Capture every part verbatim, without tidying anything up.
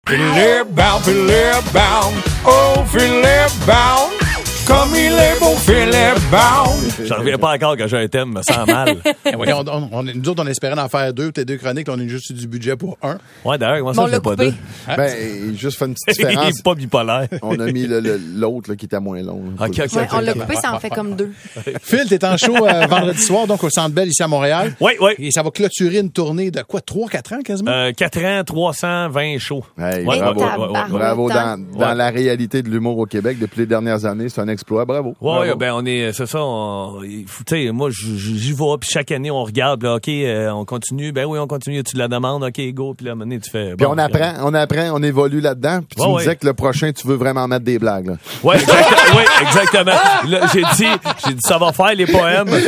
Philippe Bound, Philippe Bound, oh Philippe Bound, comme il est beau Philippe Bound. J'en reviens pas encore que j'ai un thème, me sent mal. Ouais, on, on, on, nous autres, on espérait en faire deux, tes deux chroniques, là, on a juste eu du budget pour un. Ouais, d'ailleurs, moi, ça, bon, j'ai pas deux. Ben, juste faire une petite Il différence. est pas bipolaire. On a mis le, le, l'autre là, qui était moins long. OK, OK, Ouais, OK, on l'a OK. coupé, ça en fait comme deux. Phil, t'es en show euh, vendredi soir, donc au Centre Bell, ici à Montréal. Oui, oui. Et ça va clôturer une tournée de quoi, trois quatre ans quasiment? Euh, quatre ans, trois cent vingt shows. Hey, Ouais, bravo. ouais, ouais, ouais, ouais. Bravo. Dans, dans Ouais. la réalité de l'humour au Québec depuis les dernières années, c'est un exploit. Bravo. Ouais, Bravo. ouais, ben on est, c'est ça. on- il faut- Tu sais, moi, j- j- j'y vais, puis chaque année on regarde, là, ok, euh, on continue. Ben oui, on continue. Tu la demandes, ok, go. Puis là, à un moment donné, tu fais. Puis bon, on apprend, on apprend, on évolue là-dedans. Puis tu Ouais, me ouais. disais que le prochain, tu veux vraiment mettre des blagues. Là. Ouais, exact- oui, exactement. Là, j'ai dit, j'ai dit, ça va faire les poèmes. On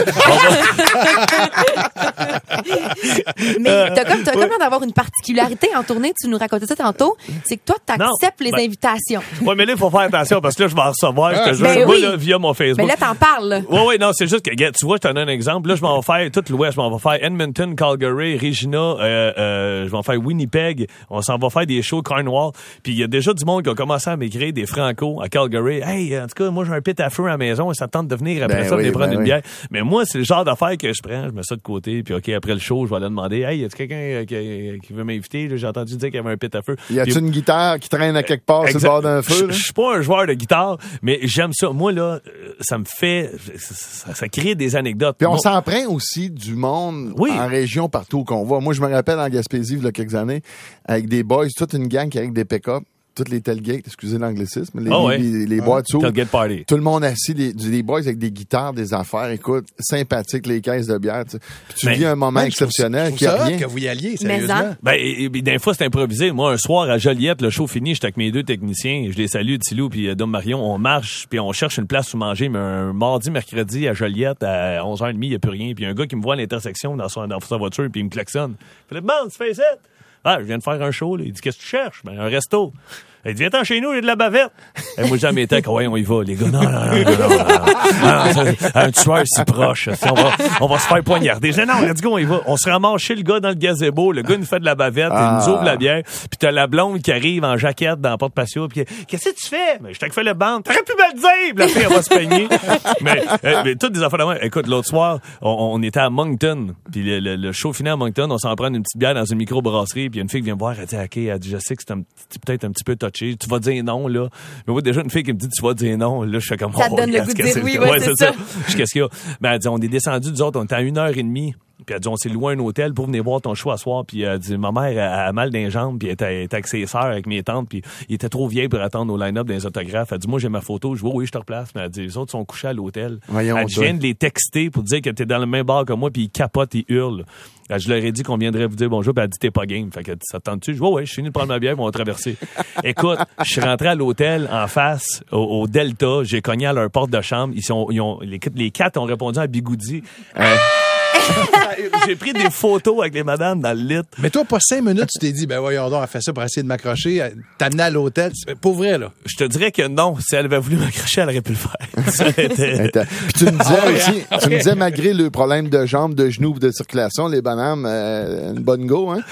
va- Mais t'as comme, t'as comme l'air d'avoir une particularité en tournée, tu nous racontais ça tantôt, c'est que toi, t'acceptes les ben- invitations. Ouais, mais là, il faut faire attention parce que là, je vais en recevoir, je te jure. Ben Moi, oui. là, via mon Facebook. Mais là, t'en parles, là. Ouais, ouais, non, c'est juste que, regarde, tu vois, je te donne un exemple. Là, je m'en vais faire tout l'Ouest. Je m'en vais faire Edmonton, Calgary, Regina, euh, euh, je vais en faire Winnipeg. On s'en va faire des shows Cornwall. Puis il y a déjà du monde qui a commencé à m'écrire, des Franco à Calgary. Hey, en tout cas, moi, j'ai un pit à feu à la maison et ça tente de venir après Ben ça, oui, venir prendre ben une oui. bière. Mais moi, c'est le genre d'affaire que je prends, je mets ça de côté. Puis OK, après le show, je vais aller demander, hey, y a-tu quelqu'un euh, qui, qui veut m'inviter? Là, j'ai entendu dire qu'il y avait un pit à feu. Y a-tu Puis- une guitare qui traîne à quelque part sur le Exact. bord d'un feu? Je là? je suis pas un joueur de guitare, mais j'aime ça. Moi, là, euh, ça me fait... Ça, ça crée des anecdotes. Puis on Bon, s'en prend aussi du monde Oui. en région partout qu'on va. Moi, je me rappelle en Gaspésie, il y a quelques années, avec des boys, toute une gang qui avec des pick-up, toutes les tailgates, excusez l'anglicisme, les, Ah ouais. les, les boîtes s'ouvrent. Tailgate party. Tout le monde assis, les, des boys avec des guitares, des affaires, écoute, sympathiques, les caisses de bière. Tu sais. Puis tu Mais- vis un moment Ouais, je trouve ça- exceptionnel je trouve qui a ça hot rien. que vous y alliez, Mais sérieusement. en- Ben, et, et, des fois, c'est improvisé. Moi, un soir à Joliette, le show fini, j'étais avec mes deux techniciens. Je les salue, Tilou puis euh, Dom Marion. On marche, puis on cherche une place où manger. Mais un mardi, mercredi, à Joliette, à onze heures trente, il n'y a plus rien. Puis un gars qui me voit à l'intersection dans, son, dans sa voiture, puis il me klaxonne. Philippe, bon, tu fais ça? Ah, je viens de faire un show. Là. Il dit, qu'est-ce que tu cherches? Ben, un resto. Il dit, viens-t'en chez nous, il y a de la bavette. Et moi, j'ai jamais été, ouais, on y va, les gars. Non, non, non, non, non, non, non, non, un tueur si proche. On va, on va se faire poignarder. Je dis, non, let's go, on y va. On se ramasse chez le gars dans le gazebo. Le gars nous fait de la bavette. Ah. Il nous ouvre la bière. Puis t'as la blonde qui arrive en jaquette dans la porte patio. Puis, qu'est-ce que tu fais? Mais je t'ai fait le bande. T'aurais pu me le dire. Puis la fille, elle va se peigner. mais, euh, mais toutes des affaires de moi. Écoute, l'autre soir, on, on était à Moncton. Puis le, le, le show final à Moncton, on s'en prend une petite bière dans une microbrasserie. Puis il y a une fille qui vient me voir. Elle dit, OK, elle dit, je sais que c'est un petit- peut-être un petit peu touché. Tu vas dire non, là. Mais moi, déjà, une fille qui me dit, tu vas dire non. Là, je fais comme, Ça te oh, donne le yes, goût de qu'est-ce dire que oui, c'est? ouais, c'est ça. Je dis, qu'est-ce qu'il y a? Ben, elle dit, on est descendu, nous autres, on était à une heure et demie. Puis elle dit, on s'est loué un hôtel pour venir voir ton show à soir. Puis elle dit, ma mère elle a mal dans les jambes. Puis elle était, elle était avec ses sœurs, avec mes tantes. Puis il était trop vieille pour attendre au line-up dans les autographes. Elle dit, moi, j'ai ma photo. Je dis, oui, je te replace. Mais elle dit, les autres sont couchés à l'hôtel. Voyons Elle dit, je donc. viens de les texter pour dire que t'es dans le même bar que moi. Puis ils capotent, ils hurlent. Elle dit, je leur ai dit qu'on viendrait vous dire bonjour. Puis elle dit, t'es pas game. Fait qu'elle dit, ça te tente-tu? Je dis, ouais, ouais, je suis fini de prendre ma bière. On va traverser. Écoute, je suis rentré à l'hôtel en face, au, au Delta. J'ai cogné à leur porte de chambre. Ils sont, ils ont, les, les quatre ont répondu à Bigoudi. Euh, J'ai pris des photos avec les madames dans le lit. Mais toi, pas cinq minutes, tu t'es dit, ben voyons donc, elle fait ça pour essayer de m'accrocher, elle t'amener à l'hôtel. C'est pour vrai, là. Je te dirais que non. Si elle avait voulu m'accrocher, elle aurait pu le faire. Ça aurait été- Attends. Puis tu me disais aussi, tu me disais malgré le problème de jambes, de genoux, de circulation, les bananes, euh, une bonne go, hein?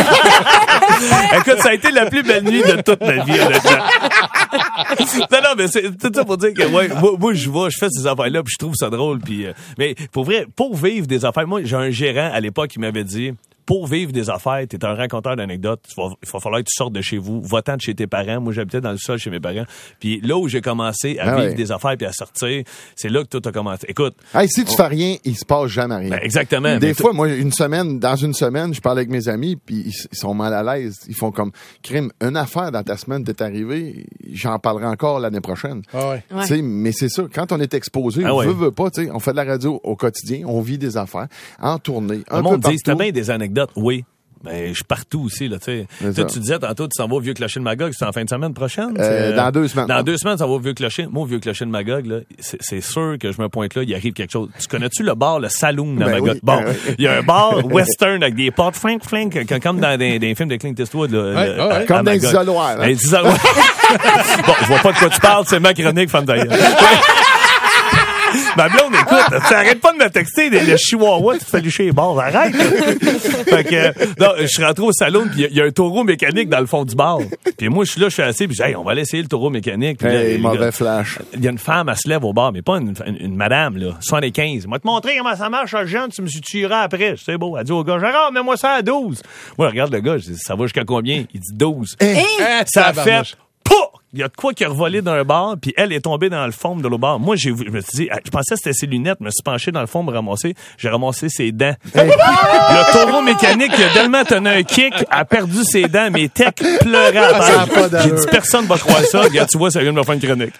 Écoute, ça a été la plus belle nuit de toute ma vie, honnêtement. Non, non, mais c'est tout ça pour dire que, ouais, moi, moi je vois, je fais ces affaires-là, puis je trouve ça drôle, puis, euh, mais pour vrai, pour vivre des affaires, moi, j'ai un gérant à l'époque qui m'avait dit, pour vivre des affaires, t'es un raconteur d'anecdotes, il va, il va falloir que tu sortes de chez vous, va-t'en de chez tes parents. Moi, j'habitais dans le sol chez mes parents. Puis là où j'ai commencé à Ah vivre ouais. des affaires puis à sortir, c'est là que tout a commencé. Écoute, Hey, si tu fais rien, il se passe jamais rien. ben, exactement. Des mais fois, moi, une semaine, dans une semaine, je parle avec mes amis, puis ils, ils sont mal à l'aise. Ils font comme, crime, une affaire dans ta semaine, t'es arrivé, j'en parlerai encore l'année prochaine. Ah ouais. Ouais. Tu sais, mais c'est ça, quand on est exposé, Ah on ouais. veut, veut pas, tu sais, on fait de la radio au quotidien, on vit des affaires, en tournée, un Le peu monde dit, t'as partout. bien des anecdotes. Oui. Ben, je suis partout aussi, là, tu sais. C'est Toi, ça. tu disais tantôt, tu s'en vas au Vieux Clocher de Magog, c'est en fin de semaine prochaine? Euh, C'est, dans deux semaines. Dans deux semaines, ça va au Vieux Clocher. Moi, au Vieux Clocher de Magog, là, c'est, c'est sûr que je me pointe là, il arrive quelque chose. Tu connais-tu le bar, le Saloon de Ben Magog? oui, Bon, ben oui. il y a un bar western avec des portes flink, flink, comme dans des, des films de Clint Eastwood, là. Ouais, le- ouais, ouais. à- à Comme dans les Magog. isoloirs, hein. Les isoloirs. Bon, je vois pas de quoi tu parles, c'est ma chronique, femme d'ailleurs. Ma blonde, écoute, tu arrêtes pas de me texter des, des chihuahuas, tu te fais licher les bords, arrête. Fait que, euh, non, je suis rentré au salon, puis il y, y a un taureau mécanique dans le fond du bar. Puis moi, je suis là, je suis assis, puis je dis, hey, on va aller essayer le taureau mécanique. Puis Hey, là, mauvais gars, flash. il y a une femme, elle se lève au bar, mais pas une, une, une madame, là, soixante-quinze. Elle m'a te montré comment ça marche, le jeune, tu me suis tiré après. C'est beau. Elle dit au gars, Gérard, mets-moi ça à douze. Moi, je regarde le gars, je dis, ça va jusqu'à combien? Il dit douze. Hein, Ça a tabarnouche. fait, pouh! Il y a de quoi qui a revolé d'un bar, puis elle est tombée dans le fond de l'autre bar. Moi, j'ai, je me suis dit, je pensais que c'était ses lunettes, je me suis penché dans le fond, me ramasser. J'ai ramassé ses dents. Le taureau mécanique, il a tellement tenu un kick, a perdu ses dents, mes techs pleuraient à Ah, ça a terre. pas d'allure. J'ai dit, personne va croire ça. Regarde, tu vois, ça vient de me faire une chronique.